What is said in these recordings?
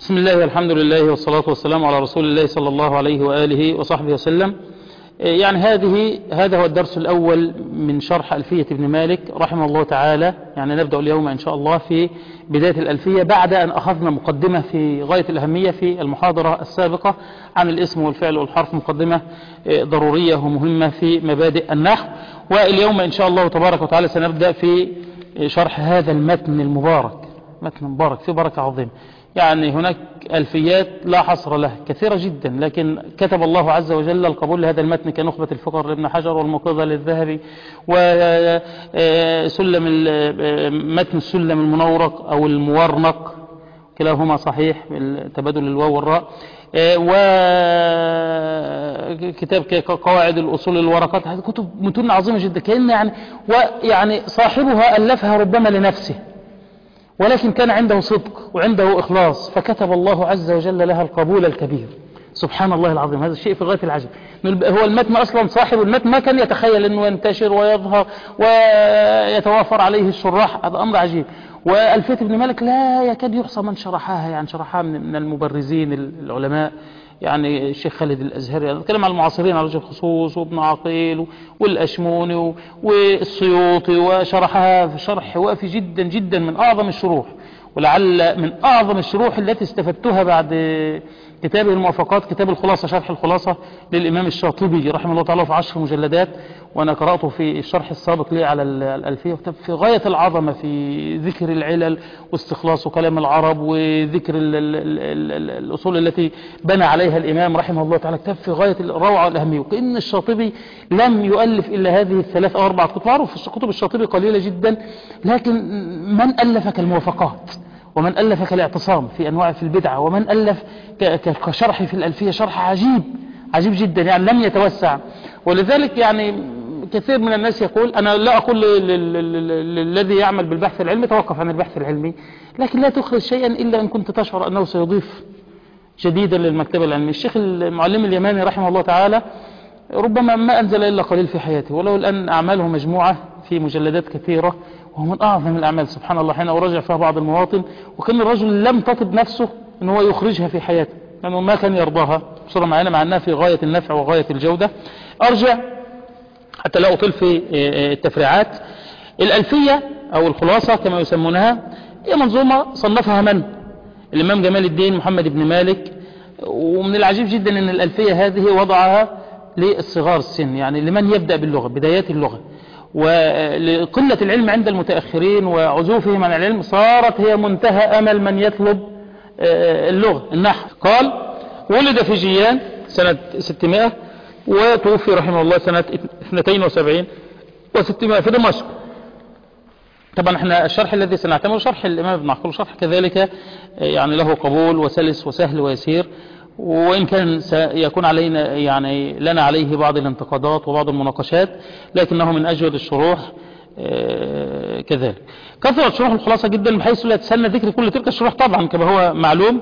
بسم الله والحمد لله والصلاة والسلام على رسول الله صلى الله عليه وآله وصحبه وسلم. يعني هذا هو الدرس الأول من شرح ألفية ابن مالك رحمه الله تعالى. يعني نبدأ اليوم إن شاء الله في بداية الألفية بعد أن أخذنا مقدمة في غاية الأهمية في المحاضرة السابقة عن الاسم والفعل والحرف، مقدمة ضرورية ومهمة في مبادئ النحو. واليوم إن شاء الله تبارك وتعالى سنبدأ في شرح هذا المتن المبارك، متن مبارك فيه بركة عظيمة. يعني هناك ألفيات لا حصر لها كثيرة جدا، لكن كتب الله عز وجل القبول لهذا المتن كنخبة الفقر لابن حجر والموقظة للذهبي وسلم متن السلم المنورق أو المورنق، كلاهما صحيح تبادل الواو والراء، وكتاب قواعد الأصول الورقات. هذه كتب متون عظيمة جدا، كأن يعني صاحبها ألفها ربما لنفسه، ولكن كان عنده صدق وعنده إخلاص، فكتب الله عز وجل لها القبول الكبير. سبحان الله العظيم، هذا الشيء في غاية العجب. هو المتن أصلا صاحب المتن ما كان يتخيل أنه ينتشر ويظهر ويتوافر عليه الشراح، هذا أمر عجيب. وألفية ابن مالك لا يكاد يحصى من شرحها، يعني شرحها من المبرزين العلماء، يعني الشيخ خالد الأزهري، نتكلم عن المعاصرين على وجه الخصوص، وابن عقيل والأشموني والسيوطي، وشرحها في شرح وافي جدا جدا من أعظم الشروح، ولعل من أعظم الشروح التي استفدتها بعد كتابه الموافقات كتاب الخلاصة، شرح الخلاصة للإمام الشاطبي رحمه الله تعالى في 10 مجلدات، وأنا قرأته في الشرح السابق لي على الألفية، وكتاب في غاية العظمة في ذكر العلل واستخلاص كلام العرب وذكر الأصول التي بنى عليها الإمام رحمه الله تعالى، كتاب في غاية الروعة والأهمية. وكأن الشاطبي لم يؤلف إلا هذه 3 أو 4 كتب، معروف كتب الشاطبي قليلة جدا، لكن من ألف كالموافقات، ومن ألف كالاعتصام في أنواع في البدعة، ومن ألف كشرح في الألفية، شرح عجيب عجيب جدا، يعني لم يتوسع. ولذلك يعني كثير من الناس يقول، أنا لا أقول للذي يعمل بالبحث العلمي توقف عن البحث العلمي، لكن لا تخرج شيئا إلا أن كنت تشعر أنه سيضيف جديدا للمكتبة العلمية. الشيخ المعلم اليماني رحمه الله تعالى ربما ما أنزل إلا قليل في حياته، ولو الآن أعماله مجموعة في مجلدات كثيرة، وهو من أعظم الأعمال سبحان الله. حين أراجع فيها بعض المواطن، وكان الرجل لم تطب نفسه أنه هو يخرجها في حياته، لأنه ما كان يرضاها بصورة معينة، مع أنها في غاية النفع وغاية الجودة. أرجع حتى لا أطيل في التفريعات. الألفية أو الخلاصة كما يسمونها هي منظومة صنفها من؟ الإمام جمال الدين محمد بن مالك. ومن العجيب جدا أن الألفية هذه وضعها للصغار السن، يعني لمن يبدأ باللغة، بدايات اللغة، ولقلة العلم عند المتأخرين وعزوفهم عن العلم صارت هي منتهى أمل من يطلب اللغة النحو. قال: ولد في جيان سنة 600، وتوفي رحمه الله سنة 72 و600 في دمشق. طبعا احنا الشرح الذي سنعتمده شرح الإمام ابن عقيل، شرح كذلك يعني له قبول وسلس وسهل ويسير، وإن كان سيكون علينا يعني لنا عليه بعض الانتقادات وبعض المناقشات، لكنه من أجود الشروح كذلك. كثرت شروح الخلاصة جدا بحيث لا تسنى ذكر كل تلك الشروح طبعا كما هو معلوم.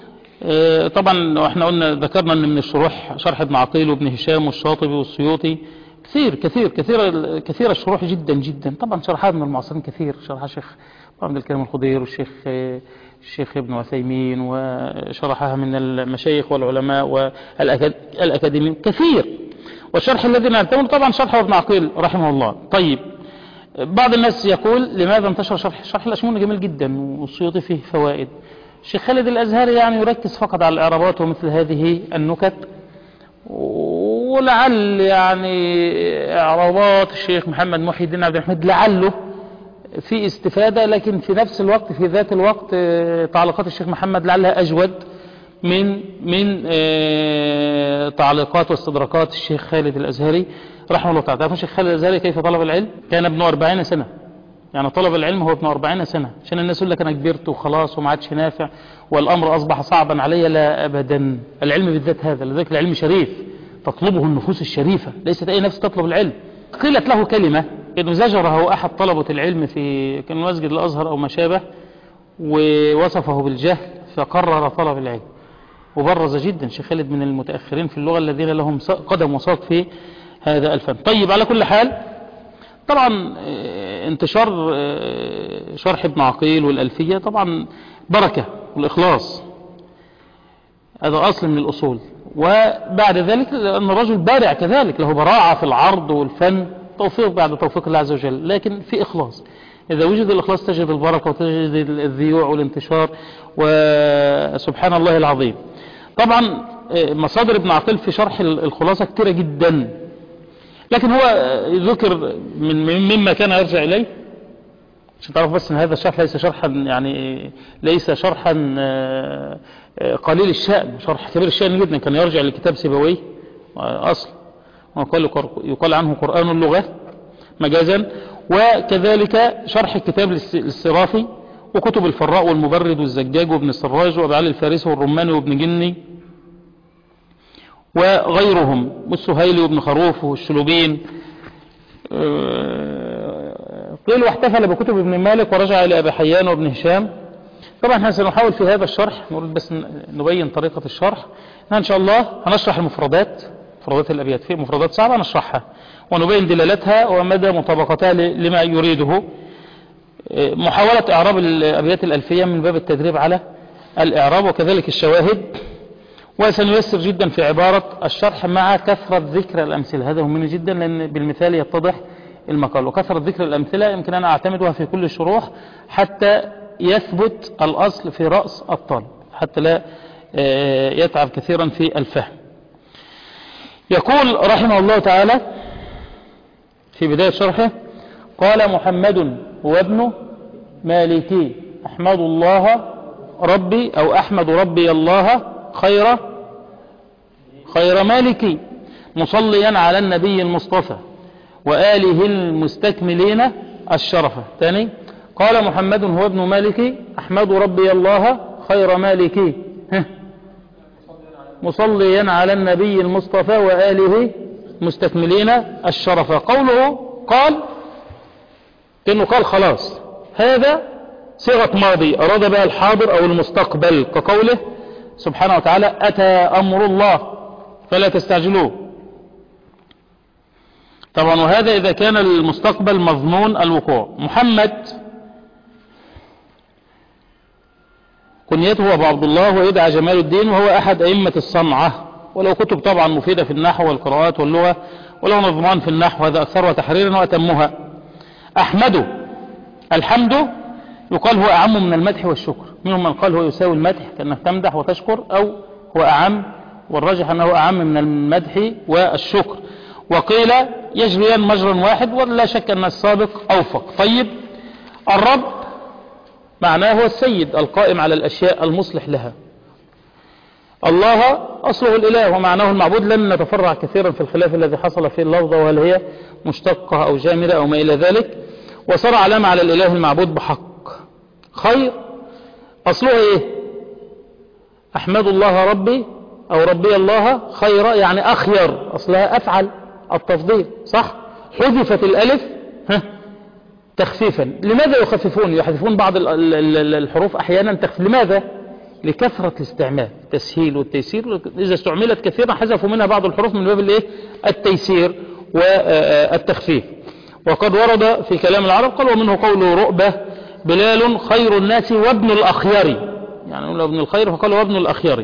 طبعا احنا قلنا ذكرنا ان من الشروح شرح ابن عقيل وابن هشام والشاطبي والسيوطي، كثير الشروح جدا جدا. طبعا شرحها من المعاصرين كثير، شرحها الشيخ عبد الكريم الخضير والشيخ ابن عثيمين، وشرحها من المشايخ والعلماء والأكاديميين كثير. والشرح الذي نعتمد طبعا شرح ابن عقيل رحمه الله. طيب، بعض الناس يقول لماذا انتشر شرح الأشموني؟ جميل جدا والسيوطي فيه فوائد. الشيخ خالد الأزهري يعني يركز فقط على الإعرابات ومثل هذه النكت، ولعل يعني إعرابات الشيخ محمد محي الدين عبد الحميد لعله في استفادة، لكن في نفس الوقت في ذات الوقت تعليقات الشيخ محمد لعلها أجود من تعليقات واستدراكات الشيخ خالد الأزهري رحمه الله تعالى. الشيخ خالد الأزهري كيف طلب العلم؟ كان ابن 40 سنة، يعني طلب العلم هو ابن 40 سنة، عشان الناس يقول لك أنا كبرت وخلاص وما عادش نافع والأمر أصبح صعبا علي. لا أبدا، العلم بالذات هذا، لذلك العلم شريف تطلبه النفوس الشريفة، ليست أي نفس تطلب العلم. قيلت له كلمة إنه زجره أحد طلبة العلم في كان مسجد الأزهر أو ما شابه، ووصفه بالجهل فقرر طلب العلم، وبرز جدا شيخ خالد من المتأخرين في اللغة الذين لهم قدم وساق في هذا الفن. طيب، على كل حال طبعا انتشار شرح ابن عقيل والألفية طبعا بركة والإخلاص، هذا أصل من الأصول. وبعد ذلك أن الرجل بارع كذلك، له براعة في العرض والفن، توفيق بعد توفيق الله عز وجل، لكن في إخلاص. إذا وجد الإخلاص تجد البركة وتجد الذيوع والانتشار، وسبحان الله العظيم. طبعا مصادر ابن عقيل في شرح الخلاصة كتيرة جدا، لكن هو ذكر مما كان يرجع إليه، عشان تعرف بس ان هذا الشرح ليس شرحا يعني ليس شرحا قليل الشأن، شرح كبير الشأن جدا. كان يرجع لكتاب سيبويه أصل، يقال عنه قرآن اللغة مجازا، وكذلك شرح الكتاب للسرافي، وكتب الفراء والمبرد والزجاج وابن السراج وأبي علي الفارسي والرماني وابن جني وغيرهم، والسهيلي وابن خروف والشلوبين. قيل واحتفل بكتب ابن مالك ورجع إلى أبي حيان وابن هشام. طبعا احنا سنحاول في هذا الشرح، نريد بس نبين طريقة الشرح. إن شاء الله هنشرح المفردات، مفردات الأبيات، في مفردات صعبة نشرحها ونبين دلالتها ومدى مطابقتها لما يريده. محاولة إعراب الأبيات الألفية من باب التدريب على الإعراب، وكذلك الشواهد. وسنيسر جدا في عبارة الشرح مع كثرة ذكر الأمثلة، هذا مهم جدا لأن بالمثال يتضح المقال. وكثرة ذكر الأمثلة يمكن أن أعتمدها في كل الشروح حتى يثبت الأصل في رأس الطالب، حتى لا يتعب كثيرا في الفهم. يقول رحمه الله تعالى في بداية شرحه: قال محمد هو ابن مالكي أحمد الله ربي، أو أحمد ربي الله خير مالكي، مصليا على النبي المصطفى وآله المستكملين الشرفة. ثاني: قال محمد هو ابن مالكي أحمد ربي الله خير مالكي مصليا على النبي المصطفى وآله مستكملين الشرفة. قوله قال كأنه قال خلاص، هذا صيغة ماضي أراد بها الحاضر أو المستقبل، كقوله سبحانه وتعالى: أتى أمر الله فلا تستعجلوه. طبعا وهذا إذا كان المستقبل مضمون الوقوع. محمد كنيته أبو عبد الله ويدعى جمال الدين، وهو أحد أئمة الصنعة، ولو كتب طبعا مفيدة في النحو والقراءات واللغة، ولو نظمان في النحو، هذا أكثرها تحريرا وأتمها. أحمد، الحمد يقال هو أعم من المدح والشكر، منهم من قال هو يساوي المدح كأنك تمدح وتشكر، أو هو أعم، والراجح أنه أعم من المدح والشكر. وقيل يجريان مجرا واحد، ولا شك أن السابق أوفق. طيب، الرب معناه هو السيد القائم على الأشياء المصلح لها. الله أصله الإله ومعناه المعبود. لن نتفرع كثيرا في الخلاف الذي حصل في اللفظة، وهل هي مشتقة أو جامدة أو ما إلى ذلك. وصار علامة على الإله المعبود بحق. خير أصله إيه؟ أحمد الله ربي أو ربي الله خير، يعني أخير، أصلها أفعل التفضيل، صح؟ حذفت الألف تخفيفا. لماذا يخففون؟ يحذفون بعض الحروف أحيانا لماذا؟ لكثرة الاستعمال، التسهيل والتيسير. إذا استعملت كثيرا حذفوا منها بعض الحروف من باب التيسير والتخفيف. وقد ورد في كلام العرب قال: ومنه قول رؤبة: بلال خير الناس وابن الأخيار، يعني ابن الخير فقال وابن الأخيار.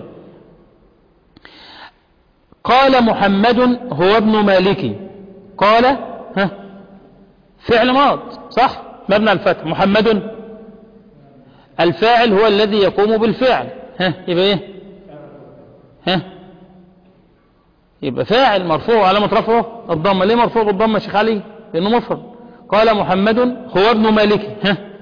قال محمد هو ابن مالكي. قال فعل ماض، صح؟ مبنى الفتح. محمد الفاعل هو الذي يقوم بالفعل، يبقى ايه؟ يبقى فاعل مرفوع علامة رفعه الضمة. ليه مرفوع بالضمة يا شيخ علي؟ لأنه مفرد. قال محمد هو ابن مالكي،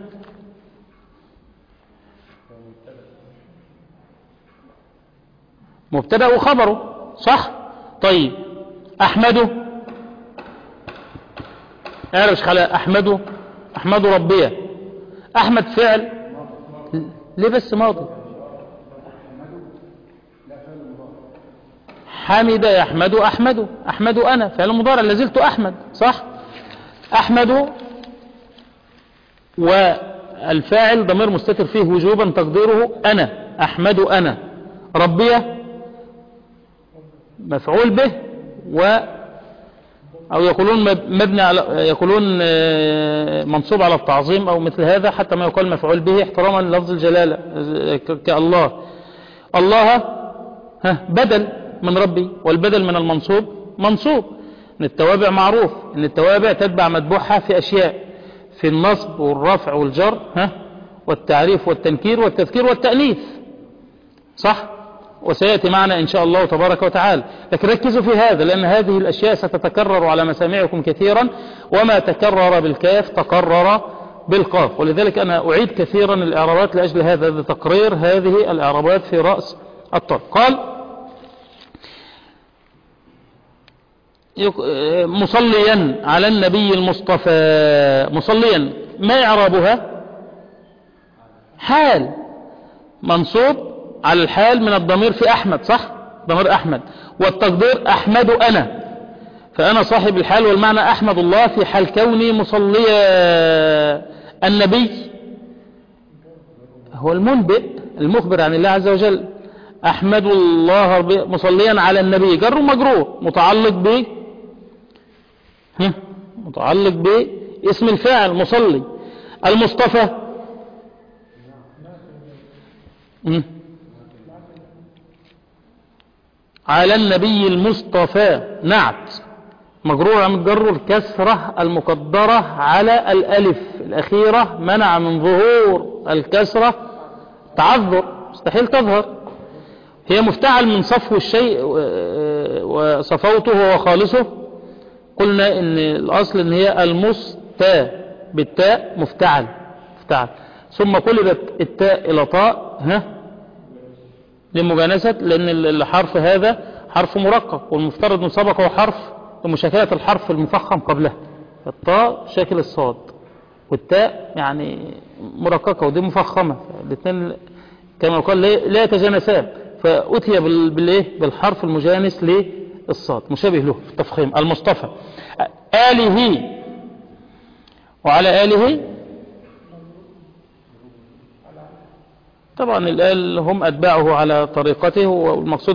مبتدأ وخبره، صح؟ طيب، أحمد اعرف شيخ علي. أحمد ربيه. أحمد فعل، ليه بس ماضي؟ حمد يحمد أحمد أنا فعل مضارع، لازلت أحمد، صح؟ أحمد، والفاعل ضمير مستتر فيه وجوبا تقديره أنا، أحمد أنا. ربيه مفعول به، أو يقولون مبني على، يقولون منصوب على التعظيم أو مثل هذا، حتى ما يقال مفعول به احتراما للفظ الجلالة كالله. الله بدل من ربي، والبدل من المنصوب منصوب. ان التوابع معروف ان التوابع تتبع متبوعها في اشياء، في النصب والرفع والجر والتعريف والتنكير والتذكير والتأنيث، صح؟ وسيأتي معنا إن شاء الله تبارك وتعالى. لكن ركزوا في هذا، لأن هذه الأشياء ستتكرر على مسامعكم كثيرا، وما تكرر بالكاف تقرر بالقاف. ولذلك أنا أعيد كثيرا الإعرابات لأجل هذا لتقرير هذه الإعرابات في رأس الطرف. قال مصليا على النبي المصطفى. مصليا ما إعرابها؟ حال منصوب على الحال من الضمير في أحمد، صح؟ ضمير أحمد، والتقدير أحمد أنا، فأنا صاحب الحال والمعنى أحمد الله في حال كوني مصليا. النبي هو المنبئ المخبر عن الله عز وجل. أحمد الله مصليا على النبي، جر مجرور متعلق باسم الفاعل مصلي. المصطفى على النبي المصطفى نعت مجرور متجر الكسرة المقدرة على الألف الأخيرة، منع من ظهور الكسرة تعذر، مستحيل تظهر. هي مفتعل من صفو الشيء وصفوته وخالصه. قلنا ان الأصل ان هي المستا بالتاء مفتعل ثم قلبت التاء إلى طاء لمجانسة، لأن الحرف هذا حرف مرقق، والمفترض من سبقه حرف لمشاكلة الحرف المفخم قبله. الطاء شكل الصاد، والتاء يعني مرققة ودي مفخمة، الاثنين كما يقال لا يتجانسان، فأتي بالحرف المجانس للصاد مشابه له في التفخيم. المصطفى آله، وعلى آله طبعا الآل هم أتباعه على طريقته، والمقصود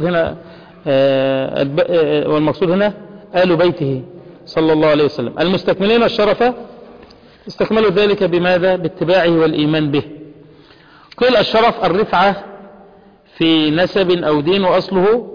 هنا آل بيته صلى الله عليه وسلم. المستكملين الشرف استكملوا ذلك بماذا؟ باتباعه والإيمان به. قيل الشرف الرفعة في نسب أو دين، وأصله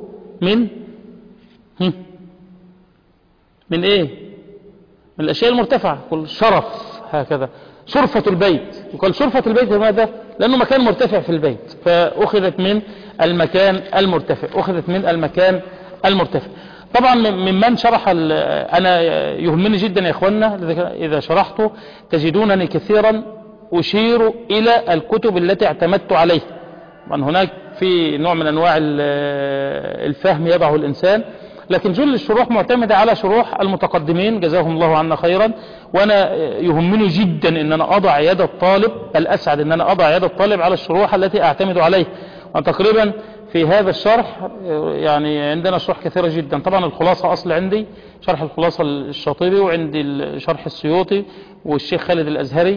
من إيه؟ من الأشياء المرتفعة. قل شرف هكذا. شرفة البيت، يقال شرفة البيت لماذا؟ لأنه مكان مرتفع في البيت، فأخذت من المكان المرتفع. طبعا ممن شرح أنا يهمني جدا يا إخوانا إذا شرحته تجدونني كثيرا أشير إلى الكتب التي اعتمدت عليها. طبعا هناك في نوع من أنواع الفهم يضعه الإنسان، لكن جل الشروح معتمدة على شروح المتقدمين جزاهم الله عنا خيرا. وأنا يهمني جدا أن أنا أضع يد الطالب، الأسعد أن أنا أضع يد الطالب على الشروح التي أعتمد عليه. وتقريبا في هذا الشرح يعني عندنا شروح كثيرة جدا. طبعا الخلاصة أصل عندي شرح الخلاصة الشاطبي، وعندي شرح السيوطي والشيخ خالد الأزهري،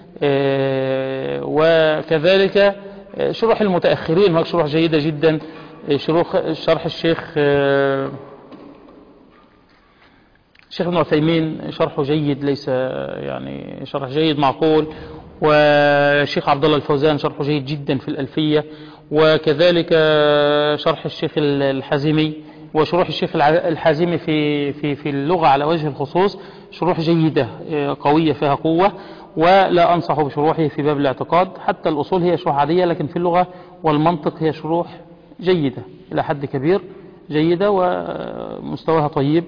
وكذلك شروح المتأخرين هناك شروح جيدة جدا. شرح الشيخ ابن عثيمين شرحه جيد، ليس يعني شرح جيد معقول. والشيخ عبد الله الفوزان شرحه جيد جدا في الألفية، وكذلك شرح الشيخ الحازمي وشروح الشيخ الحازمي في اللغة على وجه الخصوص شروح جيدة قوية فيها قوة. ولا أنصح بشروحه في باب الاعتقاد، حتى الأصول هي شروح عادية، لكن في اللغة والمنطق هي شروح جيدة إلى حد كبير، جيدة ومستواها طيب.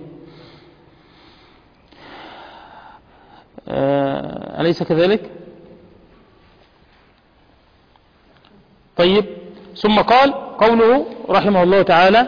أليس كذلك؟ طيب. ثم قال قوله رحمه الله تعالى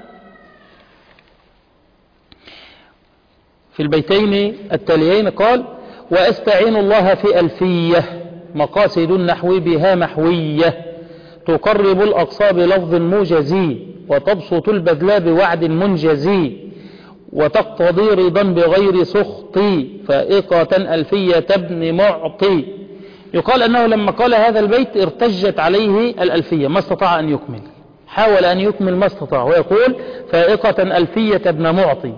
في البيتين التاليين، قال وأستعين الله في ألفية مقاصد النحو بها محوية، تقرب الأقصى بلفظ موجزي، وتبسط البذل بوعد منجزي، وتقتضي رضا بغير سخطي، فائقة ألفية ابن معطي. يقال أنه لما قال هذا البيت ارتجت عليه الألفية، ما استطاع أن يكمل، حاول أن يكمل ما استطاع، ويقول فائقة ألفية ابن معطي.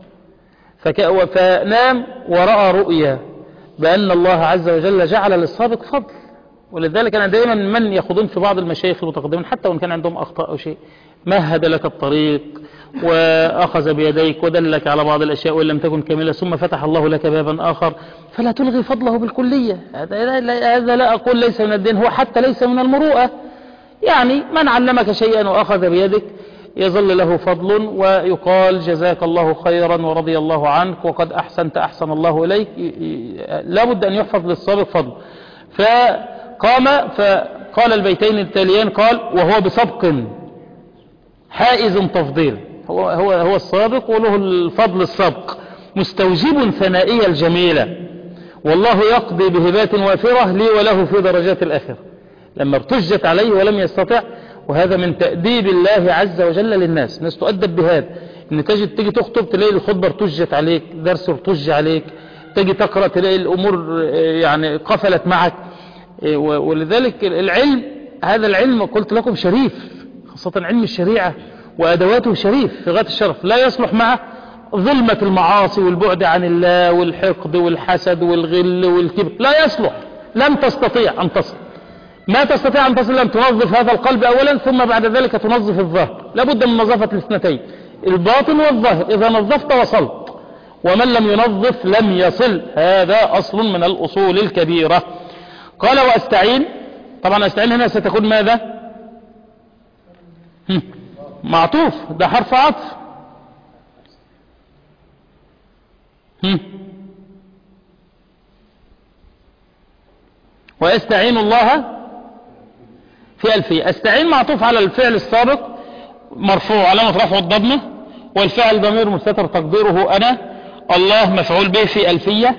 فنام ورأى رؤيا بأن الله عز وجل جعل للسابق فضل. ولذلك أنا دائما من يخوضون في بعض المشايخ المتقدمين حتى وإن كان عندهم أخطاء أو شيء، مهد لك الطريق وأخذ بيديك ودلك على بعض الأشياء وإن لم تكن كاملة، ثم فتح الله لك بابا آخر، فلا تلغي فضله بالكلية. هذا لا أقول ليس من الدين، هو حتى ليس من المروءة. يعني من علمك شيئا وأخذ بيدك يظل له فضل، ويقال جزاك الله خيرا ورضي الله عنك وقد أحسنت أحسن الله إليك. لا بد أن يحفظ للسابق فضل. فقام فقال البيتين التاليين، قال وهو بسبق حائز تفضيل، هو السابق وله الفضل السبق، مستوجب ثنائية الجميلة، والله يقضي بهبات وافرة لي وله في درجات الآخرة. لما ارتجت عليه ولم يستطع، وهذا من تأديب الله عز وجل للناس. الناس تؤدب بهذا، ان تيجي تخطب تلاقي الخطبة ارتجت عليك، درس ارتج عليك، تيجي تقرأ تلاقي الأمور يعني قفلت معك. ولذلك العلم، هذا العلم قلت لكم شريف، خاصة علم الشريعة وأدواته شريف في غاية الشرف، لا يصلح معه ظلمة المعاصي والبعد عن الله والحقد والحسد والغل والكبر، لا يصلح. لن تستطيع أن تصل، ما تستطيع أن تصل، لن تنظف هذا القلب أولا، ثم بعد ذلك تنظف الظاهر. لابد من نظافة الاثنتين، الباطن والظاهر. إذا نظفت وصلت، ومن لم ينظف لم يصل. هذا أصل من الأصول الكبيرة. قال وأستعين، طبعا أستعين هنا ستكون ماذا؟ معطوف، ده حرف عطف. ويستعين الله في ألفية. استعين معطوف على الفعل السابق مرفوع علامة رفعه الضمة، والفعل ضمير مستتر تقديره أنا، الله مفعول به في ألفية،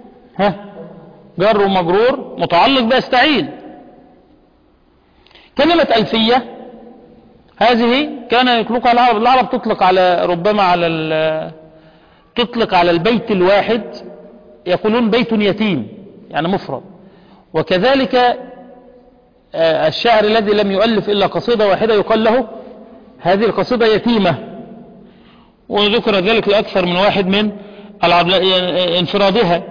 جر ومجرور متعلق بأستعين. كلمة ألفية هذه كان يطلقها العرب تطلق على ربما تطلق على البيت الواحد، يقولون بيت يتيم يعني مفرد. وكذلك الشاعر الذي لم يؤلف إلا قصيدة واحدة يقال له هذه القصيدة يتيمة، وذكر ذلك لأكثر من واحد من انفرادها.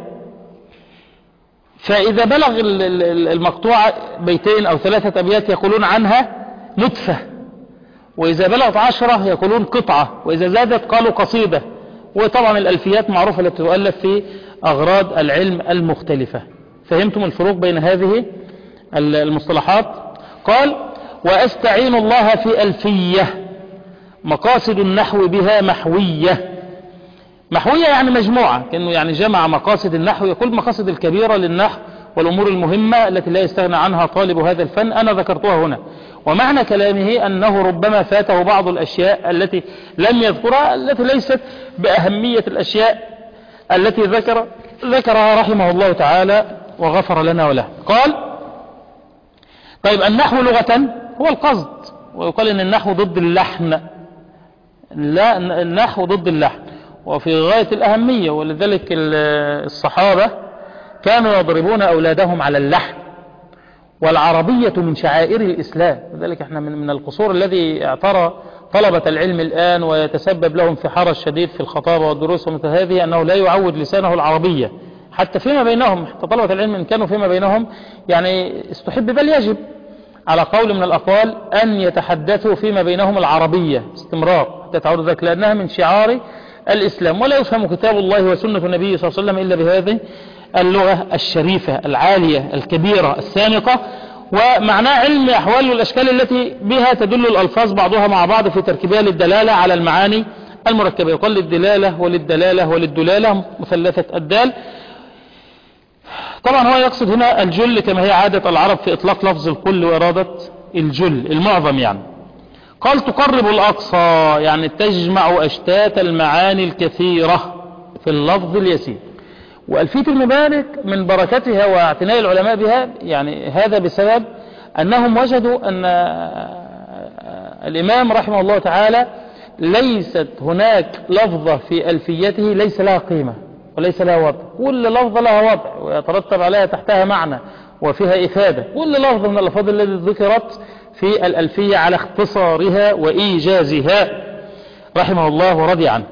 فإذا بلغ المقطوعة بيتين أو 3 أبيات يقولون عنها نتفة، وإذا بلغت 10 يقولون قطعة، وإذا زادت قالوا قصيدة. وطبعا الألفيات معروفة التي تؤلف في أغراض العلم المختلفة. فهمتم الفروق بين هذه المصطلحات؟ قال وأستعين الله في ألفية، مقاصد النحو بها محوية. محوية يعني مجموعة، كأنه يعني جمع مقاصد النحو، يقول مقاصد الكبيرة للنحو والأمور المهمة التي لا يستغنى عنها طالب هذا الفن، أنا ذكرتها هنا. ومعنى كلامه أنه ربما فاته بعض الأشياء التي لم يذكرها، التي ليست بأهمية الأشياء التي ذكرها رحمه الله تعالى وغفر لنا وله. قال طيب النحو لغة هو القصد، ويقال ان النحو ضد اللحن، لا النحو ضد اللحن وفي غاية الأهمية. ولذلك الصحابة كانوا يضربون أولادهم على اللحن، والعربية من شعائر الإسلام. لذلك احنا من القصور الذي اعترى طلبة العلم الآن ويتسبب لهم في حرج شديد في الخطابة والدروس ومثل هذه، أنه لا يعود لسانه العربية حتى فيما بينهم. حتى طلبة العلم إن كانوا فيما بينهم يعني استحب بل يجب على قول من الأقوال أن يتحدثوا فيما بينهم العربية استمرار حتى تعود ذلك، لأنها من شعار الإسلام. ولا يفهم كتاب الله وسنة النبي صلى الله عليه وسلم إلا بهذه اللغة الشريفة العالية الكبيرة السامقة. ومعناه علم أحوال والأشكال التي بها تدل الألفاظ بعضها مع بعض في تركيبها للدلالة على المعاني المركبة. يقال للدلالة وللدلالة وللدلالة مثلثة الدال. طبعا هو يقصد هنا الجل كما هي عادة العرب في إطلاق لفظ الكل وإرادة الجل المعظم. يعني قال تقرب الأقصى، يعني تجمع أشتات المعاني الكثيرة في اللفظ اليسير. وألفية المبارك من بركتها واعتناء العلماء بها يعني هذا بسبب أنهم وجدوا أن الإمام رحمه الله تعالى ليست هناك لفظة في ألفيته ليس لها قيمة وليس لها وضع. كل لفظة لها وضع ويترتب عليها تحتها معنى وفيها إفادة. كل لفظة من الألفاظ التي ذكرت في الألفية على اختصارها وإيجازها رحمه الله ورضي عنه.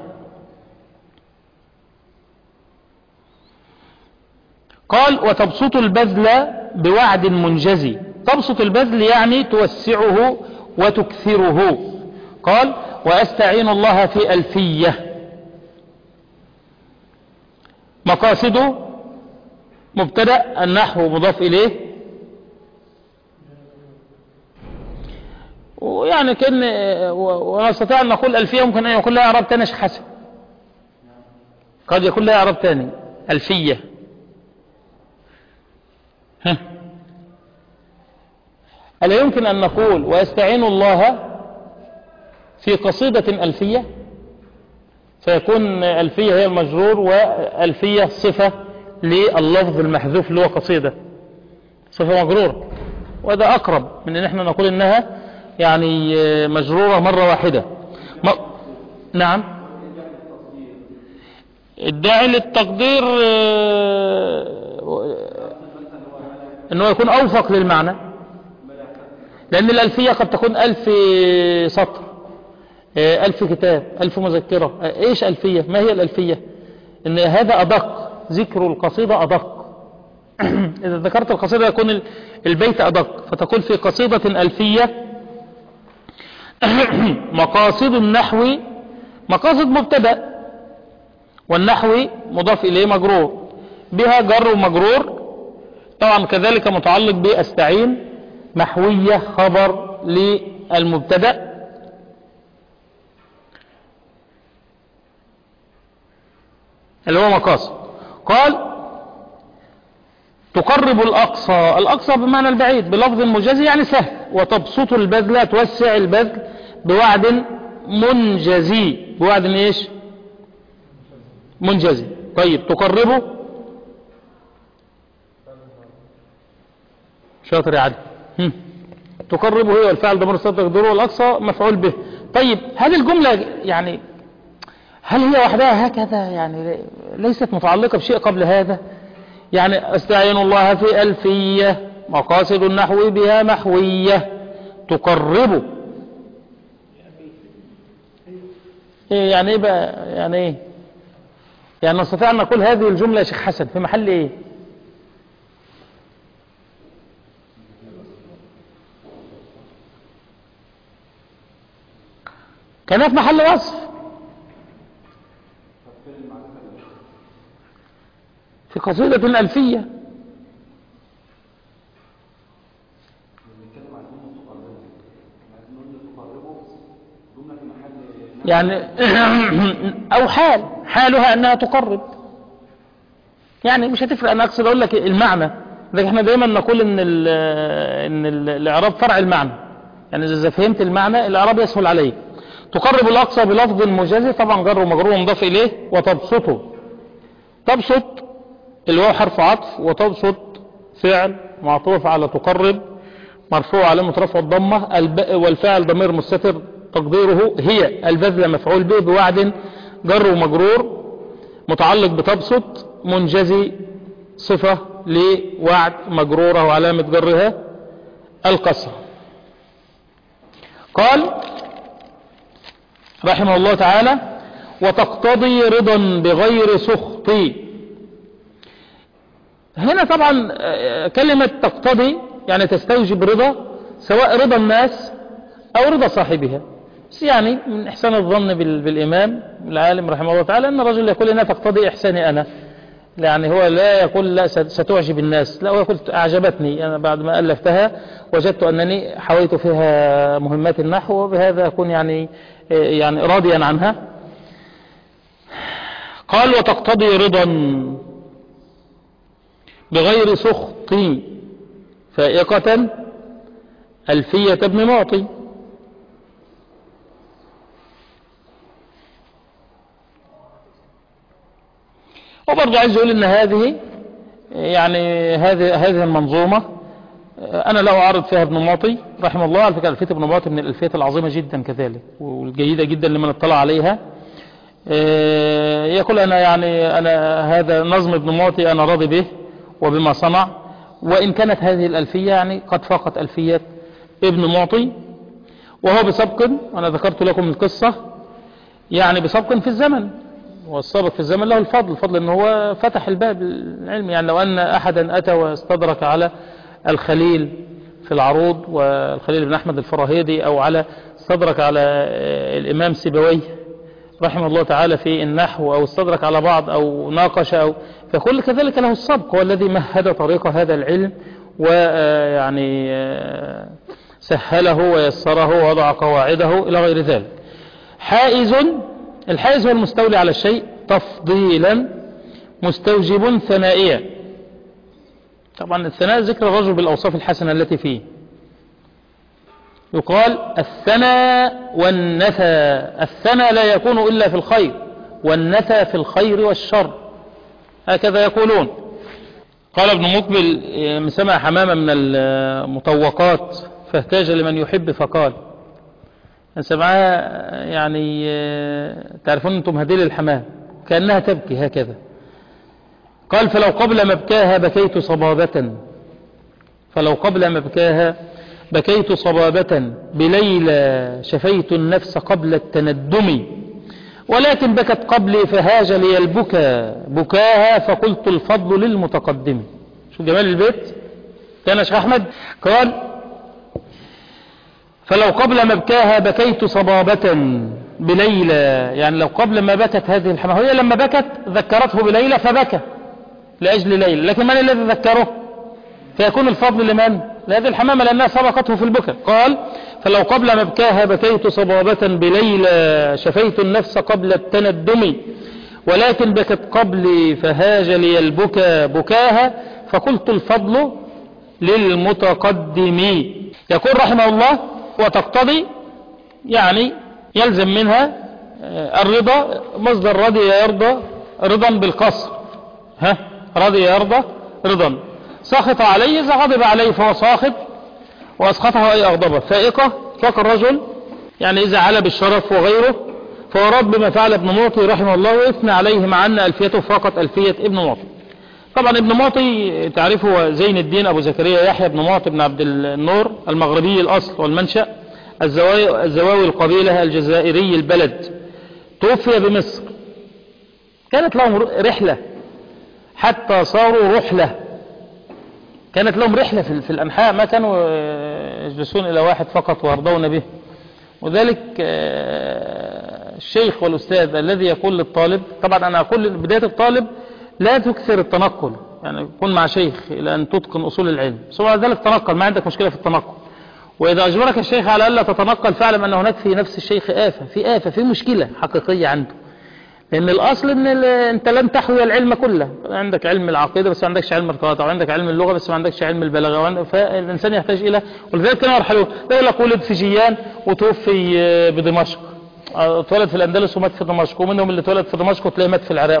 قال وتبسط البذل بوعد منجزي. تبسط البذل يعني توسعه وتكثره. قال وأستعين الله في ألفية. مقاصده مبتدأ، النحو مضاف إليه، ويعني كان ونستطيع أن نقول ألفية ممكن أن يكون لها إعراب تاني حسن، قد يكون لها إعراب تاني ألفية. ألا يمكن أن نقول ويستعين الله في قصيدة ألفية، فيكون ألفية هي المجرور وألفية صفة لللفظ المحذوف اللي هو قصيدة، صفة مجرورة، وهذا أقرب من أن احنا نقول إنها يعني مجرورة مرة واحدة. نعم. الداعي للتقدير أنه يكون أوفق للمعنى، لأن الألفية قد تكون 1000 سطر، 1000 كتاب، 1000 مذكرة. إيش ألفية؟ ما هي الألفية؟ إن هذا أدق، ذكر القصيدة أدق. إذا ذكرت القصيدة يكون البيت أدق، فتقول في قصيدة ألفية. مقاصد النحو، مقاصد مبتدأ، والنحو مضاف إليه مجرور، بها جر ومجرور. طبعا كذلك متعلق بأستعين، محوية خبر للمبتدأ. اللي هو مقاصد. قال تقرب الأقصى، الأقصى بمعنى البعيد، بلفظ مجازي يعني سهل. وتبسط البذل، توسع البذل بوعد منجزي، بوعد ايش؟ منجزي. طيب تقربه، شاطر يا عدل. تقربه هي والفعل ضمير مستتر تقديره والأقصى مفعول به. طيب هذه الجملة يعني هل هي وحدها هكذا؟ يعني ليست متعلقة بشيء قبل هذا. يعني استعين الله في ألفية، مقاصد النحو بها محوية، تقربه. إيه يعني ايه بقى؟ يعني ايه؟ يعني نستطيع ان نقول هذه الجملة يا شيخ حسن في محل ايه؟ كانت في محل وصف، في قصيدة ألفية. يعني أو حالها أنها تقرب، يعني مش هتفرق. أنا أقصد أقول لك المعنى، لكن احنا دايما نقول إن الإعراب فرع المعنى، يعني إذا فهمت المعنى الإعراب يسهل عليه. تقرب الأقصى بلفظ مجازي، طبعا جر ومجرور مضاف إليه. وتبسطه، تبسط اللي هو حرف عطف، وتبسط فعل معطوف على تقرب مرفوع علامة رفع الضمة، والفاعل ضمير مستتر تقديره هي، البذل مفعول به، بوعد جر ومجرور متعلق بتبسط، منجزي صفة لوعد مجرورة وعلامة جرها الكسرة. قال رحمه الله تعالى وتقتضي رضا بغير سخط. هنا طبعا كلمة تقتضي يعني تستوجب رضا، سواء رضا الناس أو رضا صاحبها. بس يعني من إحسان الظن بالإمام العالم رحمه الله تعالى أن الرجل يقول إنها تقتضي إحساني أنا، يعني هو لا يقول لا ستعجب الناس، لا، هو يقول أعجبتني أنا بعد ما ألفتها وجدت أنني حويت فيها مهمات النحو، وبهذا أكون يعني راضيا عنها. قال وتقتضي رضا بغير سخط فائقة ألفية ابن معطي. وبرضه عايز يقول ان هذه يعني هذه المنظومة انا لا اعارض فيها ابن معطي رحمه الله. على فكرة ألفية ابن معطي من الألفية العظيمة جدا كذلك، والجيدة جدا لمن اطلع عليها. يقول انا هذا نظم ابن معطي انا راضي به وبما صنع، وان كانت هذه الألفية يعني قد فاقت ألفية ابن معطي، وهو بسبق، انا ذكرت لكم القصة، يعني بسبق في الزمن، والسابق في الزمن له الفضل ان هو فتح الباب العلمي. يعني لو ان احدا اتى واستدرك على الخليل في العروض والخليل بن احمد الفراهيدي او على استدرك على الإمام سيبويه رحمه الله تعالى في النحو، أو استدرك على بعض، أو ناقش، فكل كذلك له السبق، هو الذي مهد طريق هذا العلم ويعني سهله ويسره ووضع قواعده إلى غير ذلك. الحائز هو المستولي على الشيء تفضيلا مستوجب ثنائيا. طبعا الثناء ذكر الرجل بالأوصاف الحسنة التي فيه. يقال الثناء والنثى. الثناء لا يكون إلا في الخير، والنثى في الخير والشر، هكذا يقولون. قال ابن مقبل سمع حمامة من المطوقات فاحتاج لمن يحب فقال، سمعها يعني تعرفون أنتم هديل الحمام كأنها تبكي هكذا. قال فلو قبل مبكاها بكيت صبابة، فلو قبل مبكاها بكيت صبابة، بليلى شفيت النفس قبل التندم، ولكن بكت قبلي فهاج لي البكى بكاها، فقلت الفضل للمتقدم. شو جمال البيت كان شيخ أحمد. قال فلو قبل مبكاها بكيت صبابة بليلى، يعني لو قبل ما بكت هذه الحمام، هي لما بكت ذكرته بليلى فبكى لأجل ليلى، لكن من الذي ذكره؟ فيكون الفضل لمن؟ لهذه الحمامة لأنها سبقته في البكاء. قال فلو قبل مبكاها بكيت صبابة بليلى شفيت النفس قبل التندم، ولكن بكت قبلي فهاج لي البكى بكاها، فقلت الفضل للمتقدم. يقول رحمه الله وتقتضي يعني يلزم منها الرضا، مصدر رضي يرضى رضا بالقصر، رضي يرضى رضا. سخط عليه إذا غضب عليه فهو ساخط، وأسخطه أي أغضبه. فائقة فاق الرجل يعني إذا على بالشرف وغيره، فهو رد بما فعل ابن معطي رحمه الله، وإثنى عليه مع أن ألفيته فقط ألفية ابن معطي. طبعا ابن معطي تعرفه زين الدين أبو زكريا يحيى بن معطي بن عبد النور المغربي الأصل والمنشأ، الزواوي القبيلة الجزائري البلد، توفي بمصر. كانت لهم رحلة حتى صاروا رحلة، كانت لهم رحلة في الأنحاء، ما كانوا يجلسون إلى واحد فقط ويرضون به. وذلك الشيخ والأستاذ الذي يقول للطالب، طبعا أنا أقول بداية الطالب لا تكثر التنقل، يعني كن مع شيخ إلى أن تتقن أصول العلم، ثم ذلك تنقل، ما عندك مشكلة في التنقل. وإذا أجبرك الشيخ على ألا تتنقل فاعلم أن هناك في نفس الشيخ آفة، في مشكلة حقيقية عنده. لأن الأصل أن أنت لن تحوي العلم كله، عندك علم العقيدة بس ما عندكش علم القراءة، وعندك علم اللغة بس ما عندكش علم البلاغة، فالإنسان يحتاج إلى، ولذلك كانوا يرحلون. لا يقول لك ولد في جيان وتوفي بدمشق، اتولد في الأندلس ومات في دمشق، ومنهم اللي اتولد في دمشق وتلاقيه مات في العراق،